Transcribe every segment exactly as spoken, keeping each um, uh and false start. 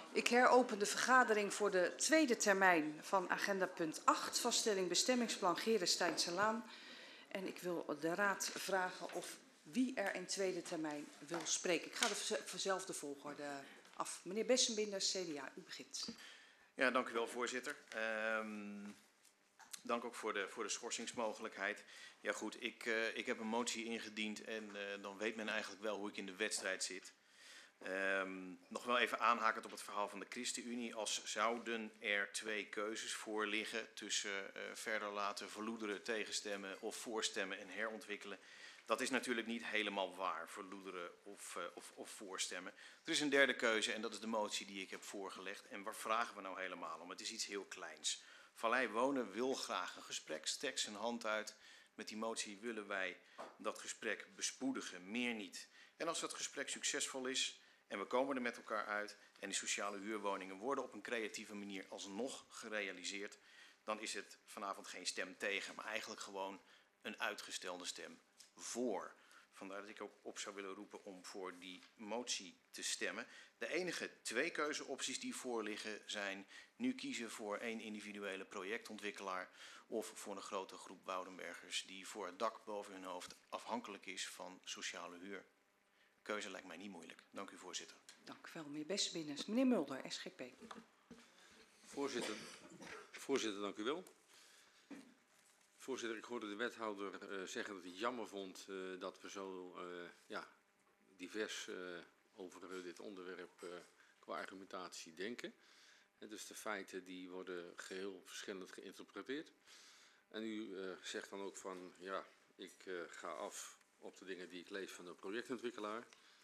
Ik heropen de vergadering voor de tweede termijn van agenda punt acht, vaststelling bestemmingsplan Geerestijnselaan. En ik wil de raad vragen of wie er in tweede termijn wil spreken. Ik ga de verzelfde volgorde af. Meneer Bessenbinder, C D A, u begint. Ja, dank u wel, voorzitter. Um, dank ook voor de, voor de schorsingsmogelijkheid. Ja goed, ik, uh, ik heb een motie ingediend en uh, dan weet men eigenlijk wel hoe ik in de wedstrijd zit. Um, nog wel even aanhakend op het verhaal van de ChristenUnie. Als zouden er twee keuzes voor liggen tussen uh, verder laten verloederen, tegenstemmen of voorstemmen en herontwikkelen. Dat is natuurlijk niet helemaal waar, verloederen of, uh, of, of voorstemmen. Er is een derde keuze en dat is de motie die ik heb voorgelegd. En waar vragen we nou helemaal om? Het is iets heel kleins. Vallei Wonen wil graag een gesprek, steekt zijn hand uit. Met die motie willen wij dat gesprek bespoedigen, meer niet. En als dat gesprek succesvol is en we komen er met elkaar uit en die sociale huurwoningen worden op een creatieve manier alsnog gerealiseerd, dan is het vanavond geen stem tegen, maar eigenlijk gewoon een uitgestelde stem voor. Vandaar dat ik ook op zou willen roepen om voor die motie te stemmen. De enige twee keuzeopties die voorliggen zijn nu kiezen voor één individuele projectontwikkelaar of voor een grote groep Woudenbergers die voor het dak boven hun hoofd afhankelijk is van sociale huur. Keuze lijkt mij niet moeilijk. Dank u, voorzitter. Dank u wel, meneer Bessenbinder. Meneer Mulder, S G P. Voorzitter, voorzitter, dank u wel. Voorzitter, ik hoorde de wethouder uh, zeggen dat hij het jammer vond uh, dat we zo uh, ja, divers uh, over uh, dit onderwerp uh, qua argumentatie denken. En dus de feiten die worden geheel verschillend geïnterpreteerd. En u uh, zegt dan ook van, ja, ik uh, ga af op de dingen die ik lees van de projectontwikkelaar.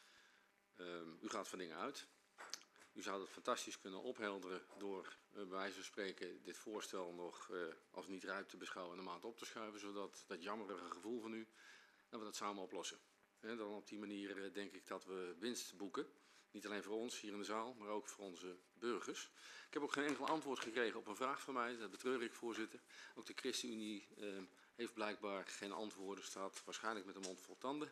Um, u gaat van dingen uit. U zou dat fantastisch kunnen ophelderen door uh, bij wijze van spreken dit voorstel nog uh, als niet rijp te beschouwen en een maand op te schuiven, zodat dat jammerige gevoel van u, dat we dat samen oplossen. En dan op die manier uh, denk ik dat we winst boeken. Niet alleen voor ons hier in de zaal, maar ook voor onze burgers. Ik heb ook geen enkel antwoord gekregen op een vraag van mij, dat betreur ik, voorzitter. Ook de ChristenUnie uh, heeft blijkbaar geen antwoorden, staat waarschijnlijk met een mond vol tanden.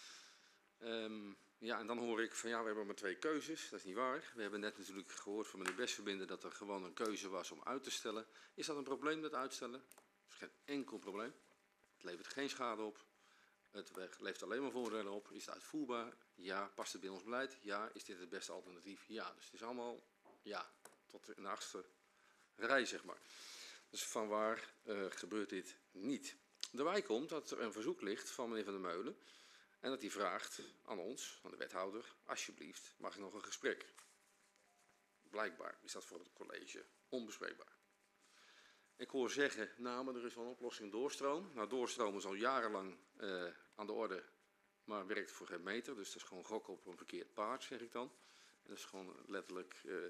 Um, ja, en dan hoor ik van ja, we hebben maar twee keuzes. Dat is niet waar. We hebben net natuurlijk gehoord van meneer Bessenbinder dat er gewoon een keuze was om uit te stellen. Is dat een probleem, dat uitstellen? Dat is geen enkel probleem. Het levert geen schade op. Het levert alleen maar voordelen op. Is het uitvoerbaar? Ja. Past het bij ons beleid? Ja. Is dit het beste alternatief? Ja. Dus het is allemaal ja, tot in de achtste rij, zeg maar. Dus vanwaar uh, gebeurt dit niet? Daarbij komt dat er een verzoek ligt van meneer Van der Meulen. En dat hij vraagt aan ons, aan de wethouder, alsjeblieft, mag ik nog een gesprek? Blijkbaar is dat voor het college onbespreekbaar. Ik hoor zeggen, nou, maar er is wel een oplossing doorstroom. Nou, doorstroom is al jarenlang uh, aan de orde, maar werkt voor geen meter. Dus dat is gewoon gokken op een verkeerd paard, zeg ik dan. En dat is gewoon letterlijk uh,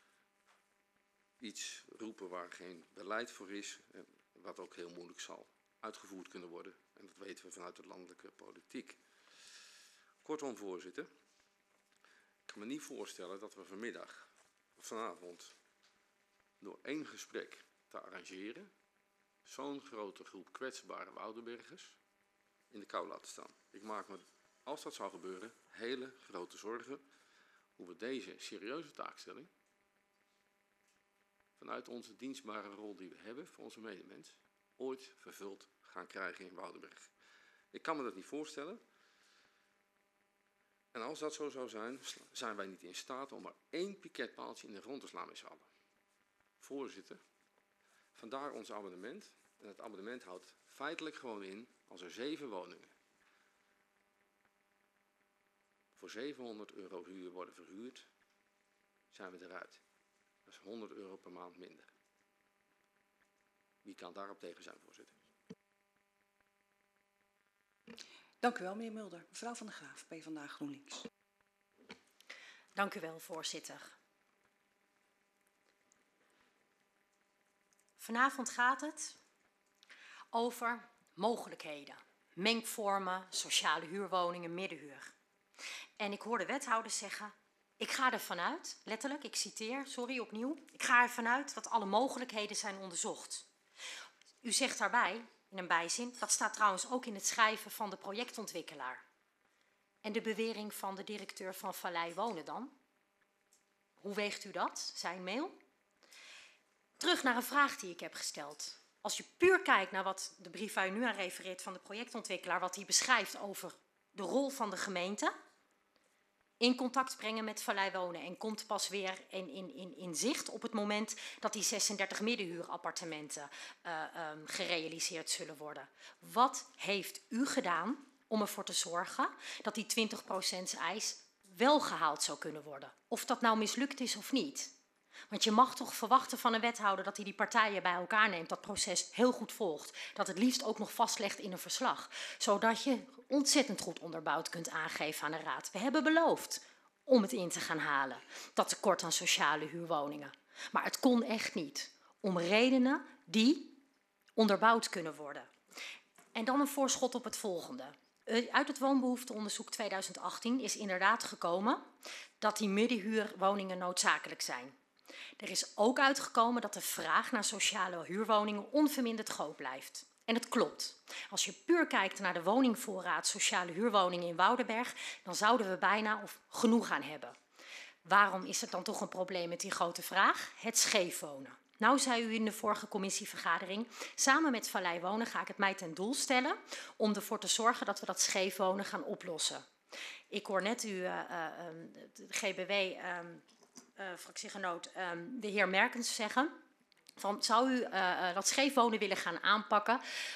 iets roepen waar geen beleid voor is, uh, wat ook heel moeilijk zal uitgevoerd kunnen worden. En dat weten we vanuit de landelijke politiek. Kortom, voorzitter, ik kan me niet voorstellen dat we vanmiddag of vanavond door één gesprek te arrangeren zo'n grote groep kwetsbare Woudenbergers in de kou laten staan. Ik maak me, als dat zou gebeuren, hele grote zorgen hoe we deze serieuze taakstelling vanuit onze dienstbare rol die we hebben voor onze medemens ooit vervuld gaan krijgen in Woudenberg. Ik kan me dat niet voorstellen. En als dat zo zou zijn, zijn wij niet in staat om maar één piketpaaltje in de grond te slaan met z'n allen. Voorzitter, vandaar ons abonnement. En het abonnement houdt feitelijk gewoon in, als er zeven woningen voor zevenhonderd euro huur worden verhuurd, zijn we eruit. Dat is honderd euro per maand minder. Wie kan daarop tegen zijn, voorzitter? Dank u wel, meneer Mulder. Mevrouw van der Graaf, PvdA GroenLinks. Dank u wel, voorzitter. Vanavond gaat het over mogelijkheden. Mengvormen, sociale huurwoningen, middenhuur. En ik hoor de wethouder zeggen, ik ga ervan uit, letterlijk, ik citeer, sorry opnieuw. Ik ga ervan uit dat alle mogelijkheden zijn onderzocht. U zegt daarbij, in een bijzin, dat staat trouwens ook in het schrijven van de projectontwikkelaar. En de bewering van de directeur van Vallei Wonen dan? Hoe weegt u dat, zijn mail? Terug naar een vraag die ik heb gesteld. Als je puur kijkt naar wat de brief waar u nu aan refereert van de projectontwikkelaar, wat hij beschrijft over de rol van de gemeente, in contact brengen met Vallei Wonen en komt pas weer in, in, in, in zicht op het moment dat die zesendertig middenhuurappartementen uh, um, gerealiseerd zullen worden. Wat heeft u gedaan om ervoor te zorgen dat die twintig procent eis wel gehaald zou kunnen worden? Of dat nou mislukt is of niet. Want je mag toch verwachten van een wethouder dat hij die partijen bij elkaar neemt, dat proces heel goed volgt. Dat het liefst ook nog vastlegt in een verslag. Zodat je ontzettend goed onderbouwd kunt aangeven aan de raad. We hebben beloofd om het in te gaan halen, dat tekort aan sociale huurwoningen. Maar het kon echt niet, om redenen die onderbouwd kunnen worden. En dan een voorschot op het volgende. Uit het woonbehoefteonderzoek tweeduizend achttien is inderdaad gekomen dat die middenhuurwoningen noodzakelijk zijn. Er is ook uitgekomen dat de vraag naar sociale huurwoningen onverminderd groot blijft. En het klopt. Als je puur kijkt naar de woningvoorraad sociale huurwoningen in Woudenberg, dan zouden we bijna of genoeg aan hebben. Waarom is het dan toch een probleem met die grote vraag? Het scheef wonen. Nou zei u in de vorige commissievergadering, samen met Vallei Wonen ga ik het mij ten doel stellen om ervoor te zorgen dat we dat scheef wonen gaan oplossen. Ik hoor net u, uh, uh, de G B W, uh, uh, fractiegenoot, uh, de heer Merkens zeggen, van, zou u uh, uh, dat scheef wonen willen gaan aanpakken,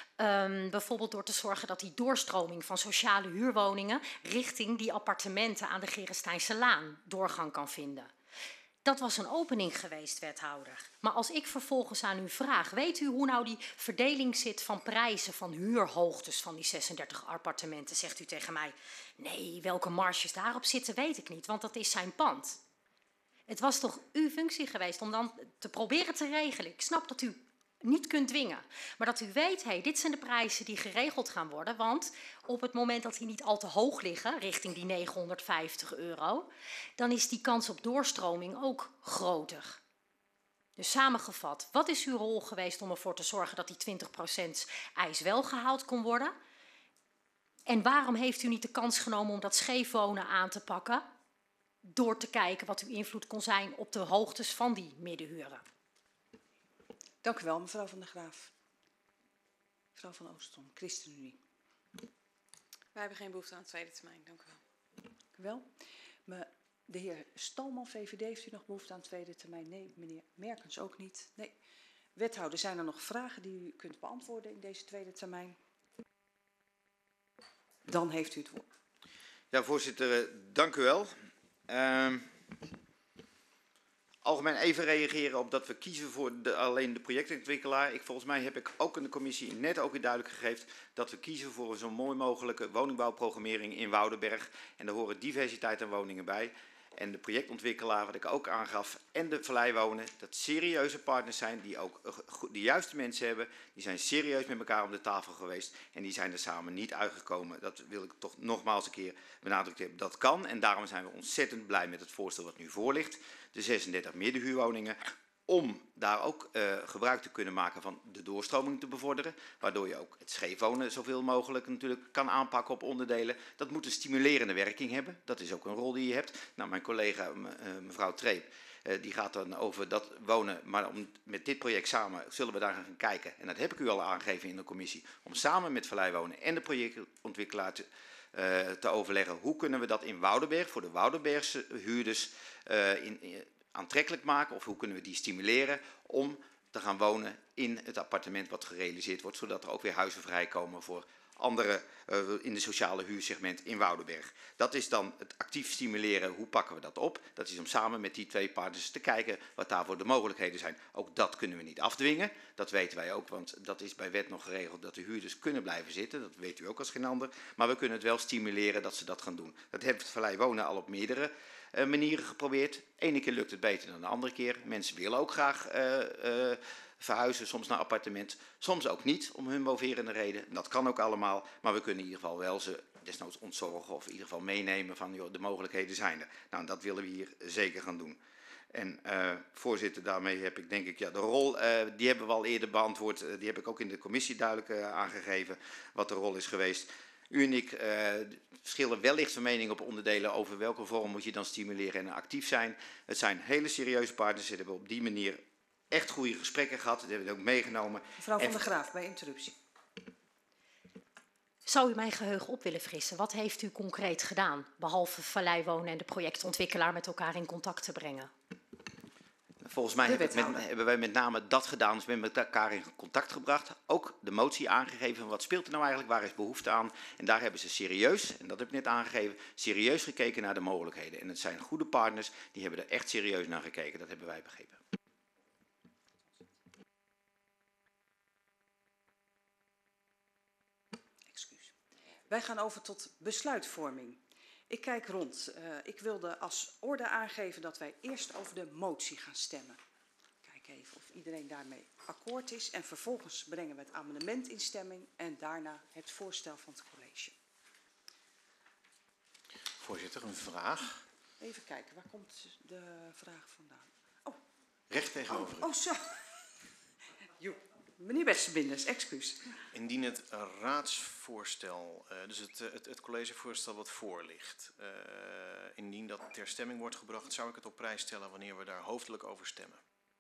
um, bijvoorbeeld door te zorgen dat die doorstroming van sociale huurwoningen richting die appartementen aan de Gerestijnse Laan doorgang kan vinden. Dat was een opening geweest, wethouder. Maar als ik vervolgens aan u vraag, weet u hoe nou die verdeling zit van prijzen, van huurhoogtes van die zesendertig appartementen, zegt u tegen mij, nee, welke marges daarop zitten weet ik niet, want dat is zijn pand. Het was toch uw functie geweest om dan te proberen te regelen. Ik snap dat u niet kunt dwingen, maar dat u weet, hey, dit zijn de prijzen die geregeld gaan worden, want op het moment dat die niet al te hoog liggen, richting die negenhonderdvijftig euro, dan is die kans op doorstroming ook groter. Dus samengevat, wat is uw rol geweest om ervoor te zorgen dat die twintig procent eis wel gehaald kon worden? En waarom heeft u niet de kans genomen om dat scheef wonen aan te pakken, door te kijken wat uw invloed kon zijn op de hoogtes van die middenhuren? Dank u wel, mevrouw Van der Graaf. Mevrouw Van Oostrom, ChristenUnie. Wij hebben geen behoefte aan een tweede termijn, dank u wel. Dank u wel. Maar de heer Stalman, V V D, heeft u nog behoefte aan een tweede termijn? Nee, meneer Merkens ook niet. Nee. Wethouder, zijn er nog vragen die u kunt beantwoorden in deze tweede termijn? Dan heeft u het woord. Ja, voorzitter, dank u wel. Uh, algemeen even reageren op dat we kiezen voor de, alleen de projectontwikkelaar. Ik, volgens mij heb ik ook in de commissie net ook weer duidelijk gegeven dat we kiezen voor een zo mooi mogelijke woningbouwprogrammering in Woudenberg. En daar horen diversiteit aan woningen bij. En de projectontwikkelaar, wat ik ook aangaf, en de Vallei Wonen, dat serieuze partners zijn die ook de juiste mensen hebben. Die zijn serieus met elkaar om de tafel geweest en die zijn er samen niet uitgekomen. Dat wil ik toch nogmaals een keer benadrukt hebben. Dat kan en daarom zijn we ontzettend blij met het voorstel wat nu voor ligt. De zesendertig middenhuurwoningen. Om daar ook uh, gebruik te kunnen maken van de doorstroming te bevorderen. Waardoor je ook het scheefwonen zoveel mogelijk natuurlijk kan aanpakken op onderdelen. Dat moet een stimulerende werking hebben. Dat is ook een rol die je hebt. Nou, mijn collega uh, mevrouw Treep, uh, die gaat dan over dat wonen. Maar om, met dit project samen zullen we daar gaan kijken. En dat heb ik u al aangegeven in de commissie. Om samen met Vallei Wonen en de projectontwikkelaar te, uh, te overleggen. Hoe kunnen we dat in Woudenberg, voor de Woudenbergse huurders, uh, in, in aantrekkelijk maken, of hoe kunnen we die stimuleren om te gaan wonen in het appartement wat gerealiseerd wordt, zodat er ook weer huizen vrijkomen voor anderen uh, in de sociale huursegment in Woudenberg. Dat is dan het actief stimuleren, hoe pakken we dat op? Dat is om samen met die twee partners te kijken wat daarvoor de mogelijkheden zijn. Ook dat kunnen we niet afdwingen, dat weten wij ook, want dat is bij wet nog geregeld dat de huurders kunnen blijven zitten, dat weet u ook als geen ander, maar we kunnen het wel stimuleren dat ze dat gaan doen. Dat heeft het Vallei Wonen al op meerdere Uh, manieren geprobeerd. Ene keer lukt het beter dan de andere keer. Mensen willen ook graag uh, uh, verhuizen, soms naar appartement. Soms ook niet, om hun moverende reden. Dat kan ook allemaal, maar we kunnen in ieder geval wel ze desnoods ontzorgen of in ieder geval meenemen van joh, de mogelijkheden zijn er. Nou, dat willen we hier zeker gaan doen. En uh, voorzitter, daarmee heb ik denk ik, ja, de rol, uh, die hebben we al eerder beantwoord. Uh, die heb ik ook in de commissie duidelijk uh, aangegeven, wat de rol is geweest. U en ik uh, verschillen wellicht van mening op onderdelen over welke vorm moet je dan stimuleren en actief zijn. Het zijn hele serieuze partners. Ze hebben op die manier echt goede gesprekken gehad. Dat hebben we ook meegenomen. Mevrouw Van en... der Graaf, bij interruptie. Zou u mijn geheugen op willen frissen? Wat heeft u concreet gedaan, behalve Vallei Wonen en de projectontwikkelaar met elkaar in contact te brengen? Volgens mij hebben, met, hebben wij met name dat gedaan, dus we hebben met elkaar in contact gebracht. Ook de motie aangegeven, wat speelt er nou eigenlijk, waar is behoefte aan? En daar hebben ze serieus, en dat heb ik net aangegeven, serieus gekeken naar de mogelijkheden. En het zijn goede partners, die hebben er echt serieus naar gekeken, dat hebben wij begrepen. Excuus. Wij gaan over tot besluitvorming. Ik kijk rond. Uh, ik wilde als orde aangeven dat wij eerst over de motie gaan stemmen. Kijk even of iedereen daarmee akkoord is. En vervolgens brengen we het amendement in stemming en daarna het voorstel van het college. Voorzitter, een vraag. Even kijken, waar komt de vraag vandaan? Oh, recht tegenover. Oh, oh zo. Jo. Meneer Westervinders, excuus. Indien het raadsvoorstel, uh, dus het, het, het collegevoorstel wat voor ligt, uh, indien dat ter stemming wordt gebracht, zou ik het op prijs stellen wanneer we daar hoofdelijk over stemmen.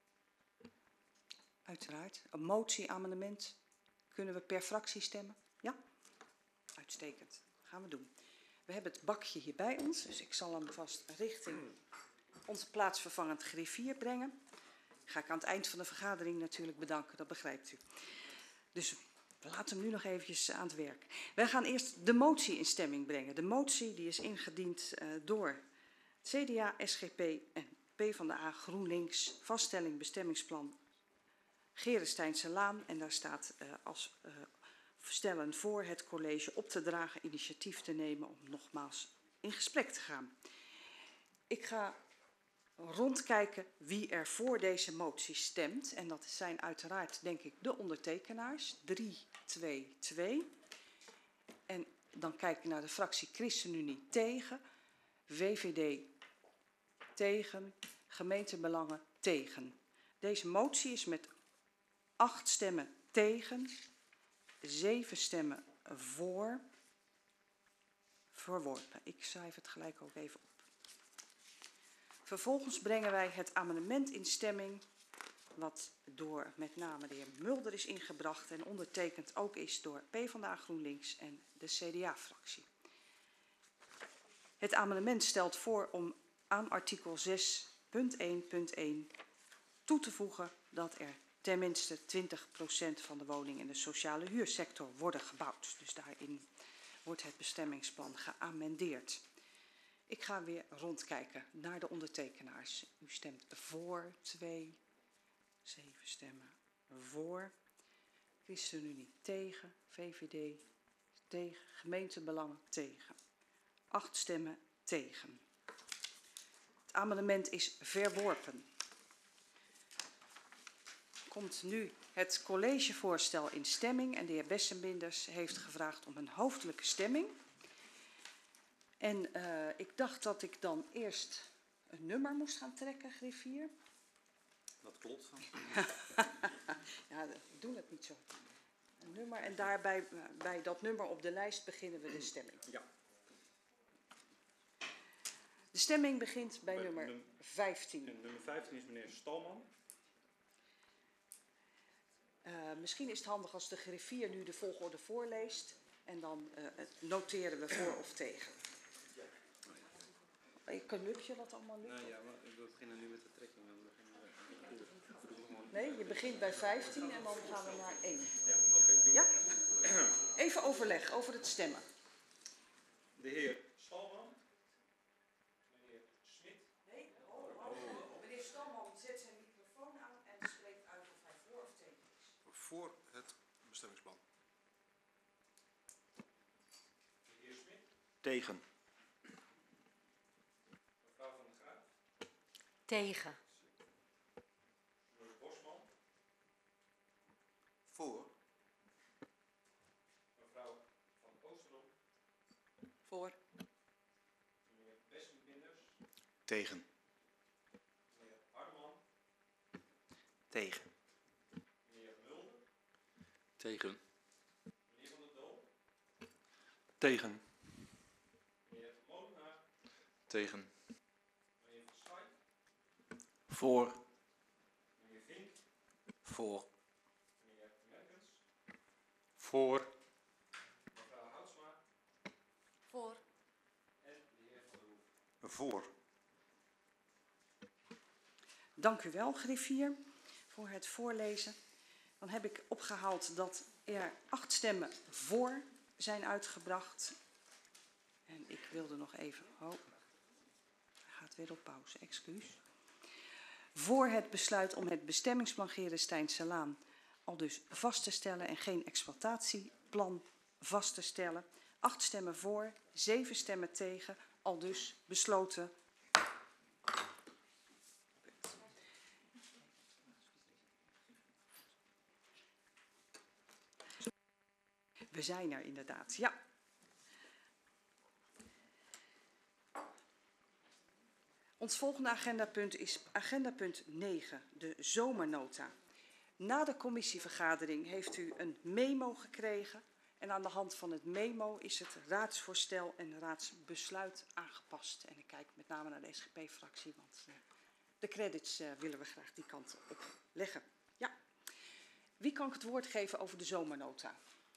Uiteraard. Een motie, amendement, kunnen we per fractie stemmen? Ja? Uitstekend. Gaan we doen. We hebben het bakje hier bij ons, dus ik zal hem vast richting onze plaatsvervangend griffier brengen. Ga ik aan het eind van de vergadering natuurlijk bedanken, dat begrijpt u. Dus we laten hem nu nog eventjes aan het werk. Wij gaan eerst de motie in stemming brengen. De motie die is ingediend uh, door C D A, S G P en PvdA GroenLinks. Vaststelling bestemmingsplan Geerestijnse Laan. En daar staat uh, als uh, stellen voor het college op te dragen initiatief te nemen om nogmaals in gesprek te gaan. Ik ga rondkijken wie er voor deze motie stemt. En dat zijn uiteraard, denk ik, de ondertekenaars. drie, twee, twee. En dan kijk ik naar de fractie ChristenUnie tegen. V V D tegen. Gemeentebelangen tegen. Deze motie is met acht stemmen tegen. Zeven stemmen voor. Verworpen. Ik schrijf het gelijk ook even op. Vervolgens brengen wij het amendement in stemming, wat door met name de heer Mulder is ingebracht en ondertekend ook is door PvdA GroenLinks en de C D A-fractie. Het amendement stelt voor om aan artikel zes punt één punt één toe te voegen dat er tenminste twintig procent van de woningen in de sociale huursector worden gebouwd. Dus daarin wordt het bestemmingsplan geamendeerd. Ik ga weer rondkijken naar de ondertekenaars. U stemt voor, twee, zeven stemmen voor. ChristenUnie tegen, V V D tegen, gemeentebelangen tegen. Acht stemmen tegen. Het amendement is verworpen. Komt nu het collegevoorstel in stemming en de heer Bessenbinders heeft gevraagd om een hoofdelijke stemming. En uh, ik dacht dat ik dan eerst een nummer moest gaan trekken, griffier. Dat klopt. Ja, doen het niet zo. Een nummer en daarbij bij dat nummer op de lijst beginnen we de stemming. Ja. De stemming begint bij, bij nummer num vijftien. Nummer vijftien is meneer Stalman. Uh, misschien is het handig als de griffier nu de volgorde voorleest. En dan uh, noteren we voor of tegen. Kan lukt je dat allemaal lukken? Nee, ja, maar we beginnen nu met de trekking. Nee, je begint bij vijftien en dan gaan we naar één. Ja, okay. Ja? Even overleg over het stemmen. De heer Stalman. Meneer Smit. Nee, oh, oh. Meneer Stalman zet zijn microfoon aan en spreekt uit of hij voor of tegen is. Voor het bestemmingsplan. De heer Smit. Tegen. Mevrouw Van der Graaf. Tegen. Meneer Bosman. Voor. Mevrouw Van Oosterom. Voor. Meneer Bessenbinders. Tegen. Meneer Harman. Tegen. Meneer Mulder. Tegen. Meneer Van der Dol. Tegen. Meneer Molenaar. Tegen. Meneer Van Stijn. Voor. Meneer Vink. Voor. Meneer Merkens. Voor. Mevrouw Houtsma. Voor. En de heer Van der Hoef. Voor. Dank u wel, griffier, voor het voorlezen. Dan heb ik opgehaald dat er acht stemmen voor zijn uitgebracht. En ik wilde nog even... Oh, hij gaat weer op pauze, excuus. Voor het besluit om het bestemmingsplan Geerestijnse-Laan al dus vast te stellen en geen exploitatieplan vast te stellen. Acht stemmen voor, zeven stemmen tegen, al dus besloten. We zijn er inderdaad, ja. Ons volgende agendapunt is agendapunt negen, de zomernota. Na de commissievergadering heeft u een memo gekregen. En aan de hand van het memo is het raadsvoorstel en raadsbesluit aangepast. En ik kijk met name naar de S G P-fractie, want uh, de credits uh, willen we graag die kant op leggen. Ja. Wie kan ik het woord geven over de zomernota?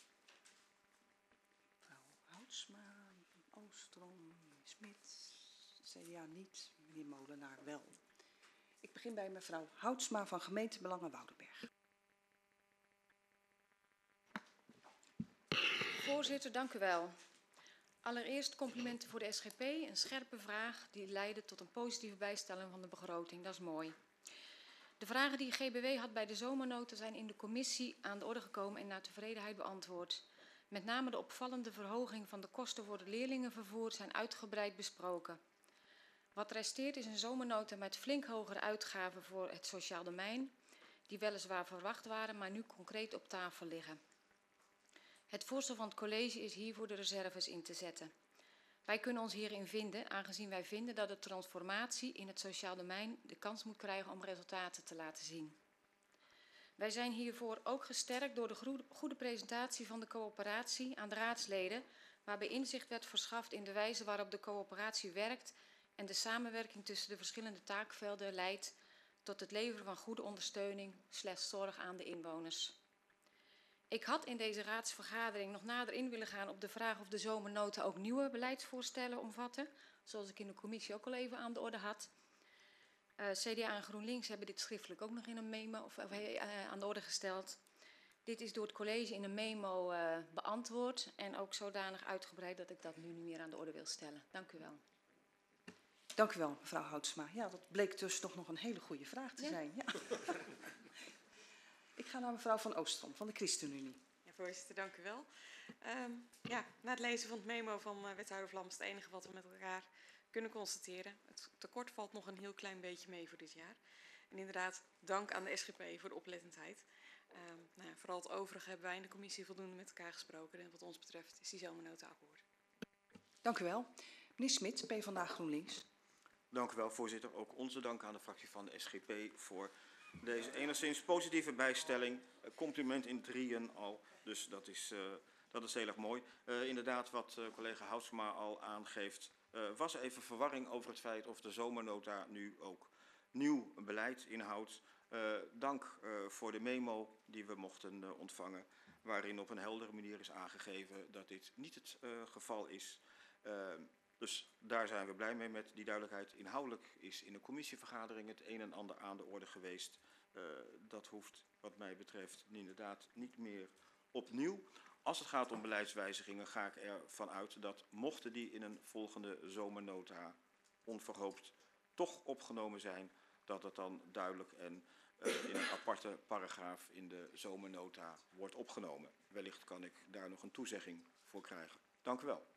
Houtsma, Oostrom, Smit, C D A niet, meneer Molenaar wel. Ik begin bij mevrouw Houtsma van Gemeentebelangen Woudenberg. Voorzitter, dank u wel. Allereerst complimenten voor de S G P. Een scherpe vraag die leidde tot een positieve bijstelling van de begroting. Dat is mooi. De vragen die G B W had bij de zomernota zijn in de commissie aan de orde gekomen en naar tevredenheid beantwoord. Met name de opvallende verhoging van de kosten voor het leerlingenvervoer zijn uitgebreid besproken. Wat resteert is een zomernota met flink hogere uitgaven voor het sociaal domein, die weliswaar verwacht waren, maar nu concreet op tafel liggen. Het voorstel van het college is hiervoor de reserves in te zetten. Wij kunnen ons hierin vinden, aangezien wij vinden dat de transformatie in het sociaal domein de kans moet krijgen om resultaten te laten zien. Wij zijn hiervoor ook gesterkt door de goede presentatie van de coöperatie aan de raadsleden, waarbij inzicht werd verschaft in de wijze waarop de coöperatie werkt en de samenwerking tussen de verschillende taakvelden leidt tot het leveren van goede ondersteuning slash zorg aan de inwoners. Ik had in deze raadsvergadering nog nader in willen gaan op de vraag of de zomernota ook nieuwe beleidsvoorstellen omvatten, zoals ik in de commissie ook al even aan de orde had. Uh, C D A en GroenLinks hebben dit schriftelijk ook nog in een memo of, of, uh, aan de orde gesteld. Dit is door het college in een memo uh, beantwoord en ook zodanig uitgebreid dat ik dat nu niet meer aan de orde wil stellen. Dank u wel. Dank u wel, mevrouw Houtsma. Ja, dat bleek dus toch nog een hele goede vraag te ja? zijn. Ja. Ik ga naar mevrouw Van Oostrom van de ChristenUnie. Ja, voorzitter, dank u wel. Um, ja, na het lezen van het memo van uh, wethouder Vlam is het enige wat we met elkaar kunnen constateren. Het tekort valt nog een heel klein beetje mee voor dit jaar. En inderdaad, dank aan de S G P voor de oplettendheid. Um, nou ja, vooral het overige hebben wij in de commissie voldoende met elkaar gesproken. En wat ons betreft is die zomernota akkoord. Dank u wel. Meneer Smit, PvdA GroenLinks. Dank u wel, voorzitter. Ook onze dank aan de fractie van de S G P voor deze enigszins positieve bijstelling. Compliment in drieën al, dus dat is, uh, dat is heel erg mooi. Uh, inderdaad, wat uh, collega Houtsma al aangeeft, uh, was even verwarring over het feit of de zomernota nu ook nieuw beleid inhoudt. Uh, dank uh, voor de memo die we mochten uh, ontvangen, waarin op een heldere manier is aangegeven dat dit niet het uh, geval is. Uh, Dus daar zijn we blij mee met die duidelijkheid. Inhoudelijk is in de commissievergadering het een en ander aan de orde geweest. Uh, dat hoeft wat mij betreft inderdaad niet meer opnieuw. Als het gaat om beleidswijzigingen ga ik ervan uit dat mochten die in een volgende zomernota onverhoopt toch opgenomen zijn, dat het dan duidelijk en uh, in een aparte paragraaf in de zomernota wordt opgenomen. Wellicht kan ik daar nog een toezegging voor krijgen. Dank u wel.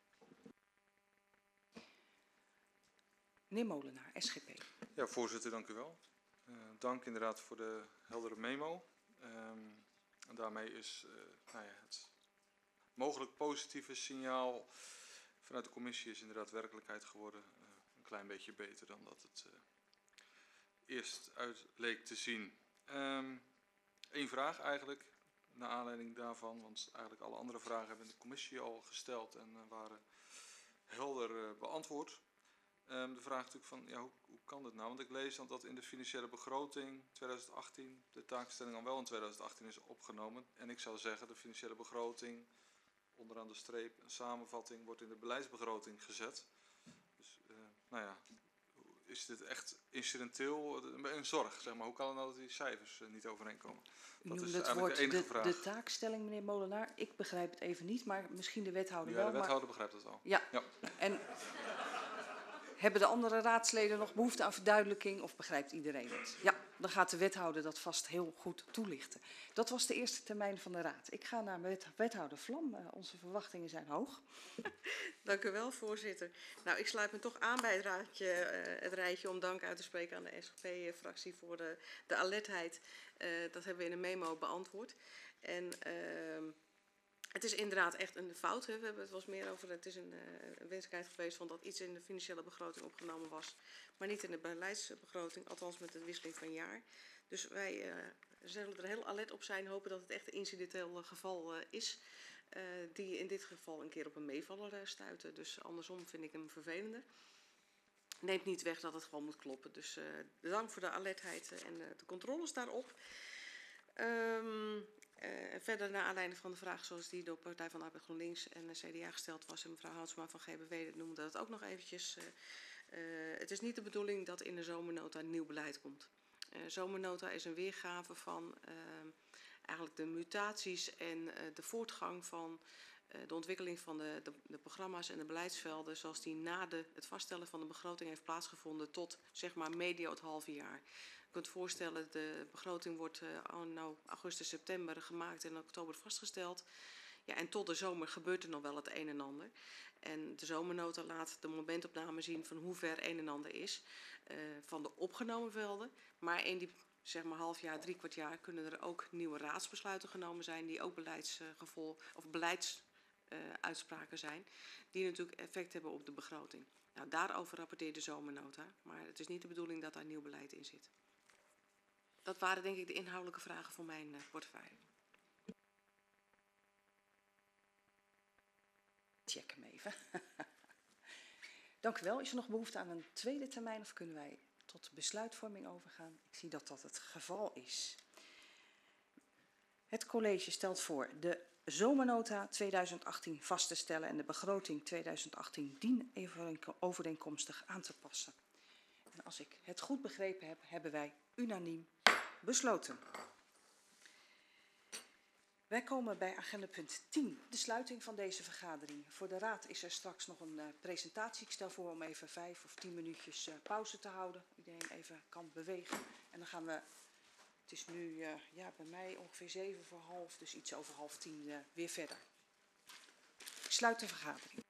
Meneer Molenaar, S G P. Ja, voorzitter, dank u wel. Uh, dank inderdaad voor de heldere memo. Um, en daarmee is uh, nou ja, het mogelijk positieve signaal vanuit de commissie is inderdaad werkelijkheid geworden. Uh, een klein beetje beter dan dat het uh, eerst uit leek te zien. Um, Eén vraag eigenlijk. naar aanleiding daarvan, want eigenlijk alle andere vragen hebben in de commissie al gesteld en uh, waren helder uh, beantwoord. Um, de vraag natuurlijk van, ja, hoe, hoe kan dit nou? Want ik lees dan dat in de financiële begroting twintig achttien de taakstelling al wel in twintig achttien is opgenomen. En ik zou zeggen, de financiële begroting, onderaan de streep, een samenvatting, wordt in de beleidsbegroting gezet. Dus, uh, nou ja, is dit echt incidenteel een zorg, zeg maar? Hoe kan het nou dat die cijfers uh, niet overeenkomen? U Dat is noemde het eigenlijk woord de enige de, vraag. de taakstelling, meneer Molenaar. Ik begrijp het even niet, maar misschien de wethouder Ja, wel. de wethouder maar... begrijpt het wel. Ja, ja. En hebben de andere raadsleden nog behoefte aan verduidelijking of begrijpt iedereen het? Ja, dan gaat de wethouder dat vast heel goed toelichten. Dat was de eerste termijn van de raad. Ik ga naar wet, wethouder Vlam. Uh, onze verwachtingen zijn hoog. Dank u wel, voorzitter. Nou, ik sluit me toch aan bij het, raadje, uh, het rijtje om dank uit te spreken aan de S G P-fractie voor de, de alertheid. Uh, dat hebben we in een memo beantwoord. En uh, het is inderdaad echt een fout. Hè. We hebben het was meer over, het is een, uh, een wenselijkheid geweest van dat iets in de financiële begroting opgenomen was, maar niet in de beleidsbegroting, althans met de wisseling van jaar. Dus wij uh, zullen er heel alert op zijn, hopen dat het echt een incidenteel geval uh, is. Uh, die in dit geval een keer op een meevaller uh, stuiten. Dus andersom vind ik hem vervelender. Neemt niet weg dat het gewoon moet kloppen. Dus uh, dank voor de alertheid uh, en uh, de controles daarop. Um, uh, verder naar aanleiding van de vraag zoals die door Partij van de Arbeid GroenLinks en de C D A gesteld was. En mevrouw Houtsma van G B W noemde dat ook nog eventjes. Uh, uh, het is niet de bedoeling dat in de zomernota een nieuw beleid komt. Uh, zomernota is een weergave van uh, eigenlijk de mutaties en uh, de voortgang van uh, de ontwikkeling van de, de, de programma's en de beleidsvelden zoals die na de, het vaststellen van de begroting heeft plaatsgevonden tot zeg maar medio het halve jaar. Je kunt voorstellen, de begroting wordt uh, oh, nou, augustus, september gemaakt en in oktober vastgesteld. Ja, en tot de zomer gebeurt er nog wel het een en ander. En de zomernota laat de momentopname zien van hoe ver een en ander is uh, van de opgenomen velden. Maar in die zeg maar half jaar, drie kwart jaar kunnen er ook nieuwe raadsbesluiten genomen zijn die ook beleidsgevolg of beleidsuitspraken uh, zijn, die natuurlijk effect hebben op de begroting. Nou, daarover rapporteert de zomernota, maar het is niet de bedoeling dat daar nieuw beleid in zit. Dat waren denk ik de inhoudelijke vragen voor mijn uh, portefeuille. Check hem even. Dank u wel. Is er nog behoefte aan een tweede termijn of kunnen wij tot besluitvorming overgaan? Ik zie dat dat het geval is. Het college stelt voor de zomernota tweeduizend achttien vast te stellen en de begroting tweeduizend achttien dienovereenkomstig aan te passen. En als ik het goed begrepen heb, hebben wij unaniem besloten. Wij komen bij agenda punt tien, de sluiting van deze vergadering. Voor de raad is er straks nog een uh, presentatie. Ik stel voor om even vijf of tien minuutjes uh, pauze te houden. Iedereen even kan bewegen. En dan gaan we, het is nu uh, ja, bij mij ongeveer zeven voor half, dus iets over half tien uh, weer verder. Ik sluit de vergadering.